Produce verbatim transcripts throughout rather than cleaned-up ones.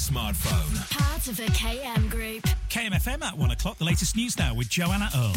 smartphone. Part of the K M Group. K M F M at one o'clock. The latest news now with Joanna Earl.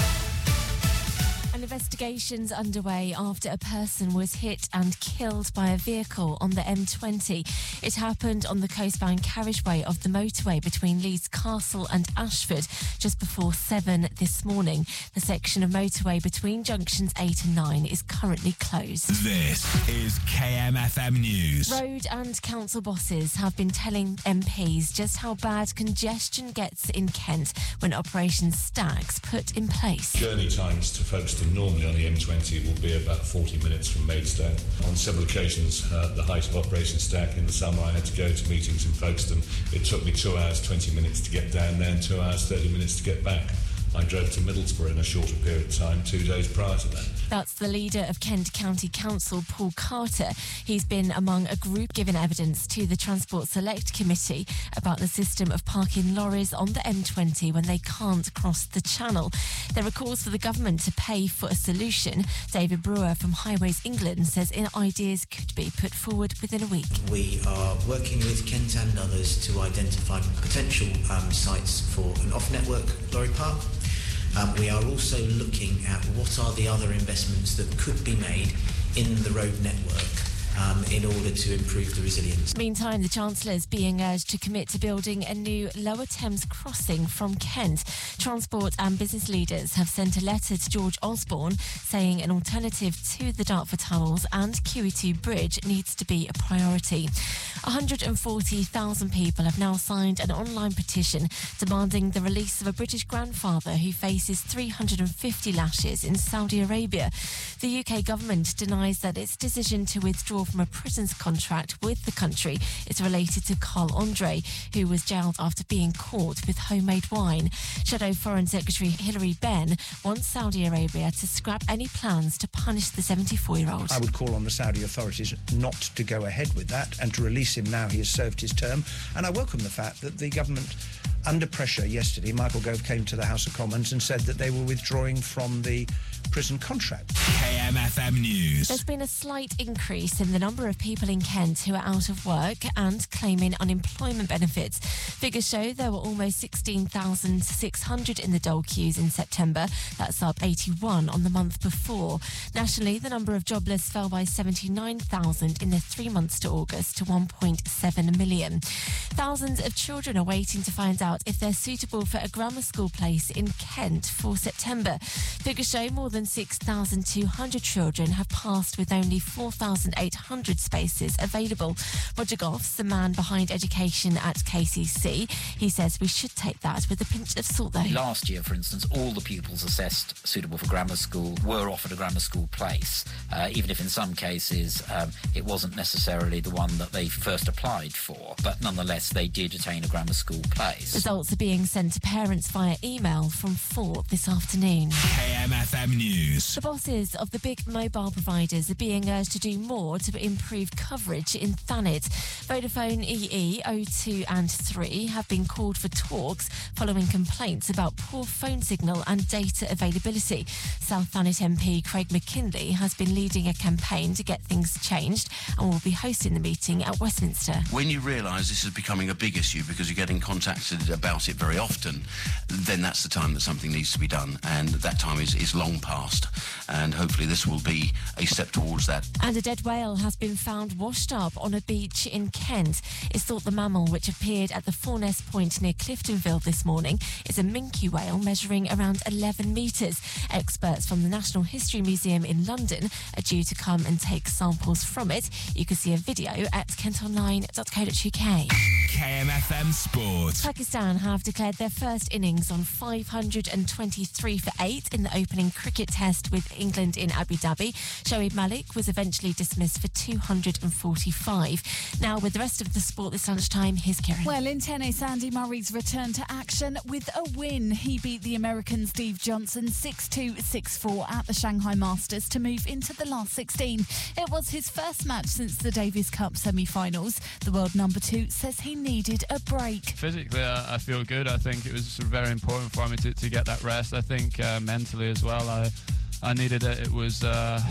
An investigation's underway after a person was hit and killed by a vehicle on the M twenty. It happened on the coastbound carriageway of the motorway between Leeds Castle and Ashford just before seven this morning. The section of motorway between junctions eight and nine is currently closed. This is K M F M News. Road and council bosses have been telling M Ps just how bad congestion gets in Kent when Operation Stag's put in place. Journey times to Folkestone normally on the M twenty will be about forty minutes from Maidstone. On several occasions, uh, the height of Operation Stag in the summer, I had to go to meetings in Folkestone. It took me two hours, twenty minutes to get down there and two hours, thirty minutes to get back. I drove to Middlesbrough in a shorter period of time, two days prior to that. That's the leader of Kent County Council, Paul Carter. He's been among a group giving evidence to the Transport Select Committee about the system of parking lorries on the M twenty when they can't cross the channel. There are calls for the government to pay for a solution. David Brewer from Highways England says ideas could be put forward within a week. We are working with Kent and others to identify potential um, sites for an off-network lorry park. Um, we are also looking at what are the other investments that could be made in the road network um, in order to improve the resilience. Meantime, the Chancellor is being urged to commit to building a new Lower Thames crossing from Kent. Transport and business leaders have sent a letter to George Osborne saying an alternative to the Dartford tunnels and Q E two bridge needs to be a priority. one hundred forty thousand people have now signed an online petition demanding the release of a British grandfather who faces three hundred fifty lashes in Saudi Arabia. The U K government denies that its decision to withdraw from a prisons contract with the country is related to Carl Andre, who was jailed after being caught with homemade wine. Shadow Foreign Secretary Hilary Benn wants Saudi Arabia to scrap any plans to punish the seventy-four-year-old. I would call on the Saudi authorities not to go ahead with that and to release him now he has served his term. And I welcome the fact that the government, under pressure yesterday, Michael Gove came to the House of Commons and said that they were withdrawing from the prison contract. K M F M News. There's been a slight increase in the number of people in Kent who are out of work and claiming unemployment benefits. Figures show there were almost sixteen thousand six hundred in the dole queues in September. That's up eighty-one on the month before. Nationally, the number of jobless fell by seventy-nine thousand in the three months to August to one point seven million. Thousands of children are waiting to find out if they're suitable for a grammar school place in Kent for September. Figures show more than six thousand two hundred children have passed with only four thousand eight hundred spaces available. Roger Goffs, the man behind education at K C C, he says we should take that with a pinch of salt though. Last year, for instance, all the pupils assessed suitable for grammar school were offered a grammar school place, uh, even if in some cases um, it wasn't necessarily the one that they first applied for, but nonetheless they did attain a grammar school place. Results are being sent to parents via email from four this afternoon. K M F M News. The bosses of the big mobile providers are being urged to do more to improve coverage in Thanet. Vodafone, E E, O two and three have been called for talks following complaints about poor phone signal and data availability. South Thanet M P Craig McKinley has been leading a campaign to get things changed and will be hosting the meeting at Westminster. When you realise this is becoming a big issue because you're getting contacted about it very often, then that's the time that something needs to be done, and that time is, is long past, and hopefully this will be a step towards that. And a dead whale has been found washed up on a beach in Kent. It's thought the mammal, which appeared at the Fourness Point near Cliftonville this morning, is a minke whale measuring around eleven metres. Experts from the National History Museum in London are due to come and take samples from it. You can see a video at kent online dot co dot uk. K M F M Sport. Pakistan have declared their first innings on five hundred twenty-three for eight in the opening cricket test with England in Abu Dhabi. Shoaib Malik was eventually dismissed for two hundred forty-five. Now, with the rest of the sport this lunchtime, here's Kieran. Well, in tennis, Andy Murray's returned to action with a win. He beat the American Steve Johnson six two, six four at the Shanghai Masters to move into the last sixteen. It was his first match since the Davis Cup semi-finals. The world number two says he needed a break. Physically, I, I feel good. I think it was very important for me to, to get that rest. I think uh, mentally as well, I I needed it. It was uh,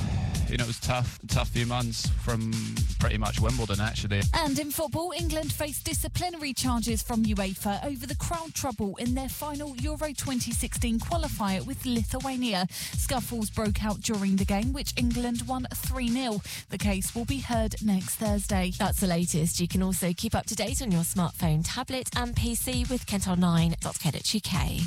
You know, it was tough, tough few months from pretty much Wimbledon, actually. And in football, England faced disciplinary charges from UEFA over the crowd trouble in their final Euro twenty sixteen qualifier with Lithuania. Scuffles broke out during the game, which England won three nil. The case will be heard next Thursday. That's the latest. You can also keep up to date on your smartphone, tablet and P C with kent online dot co dot uk.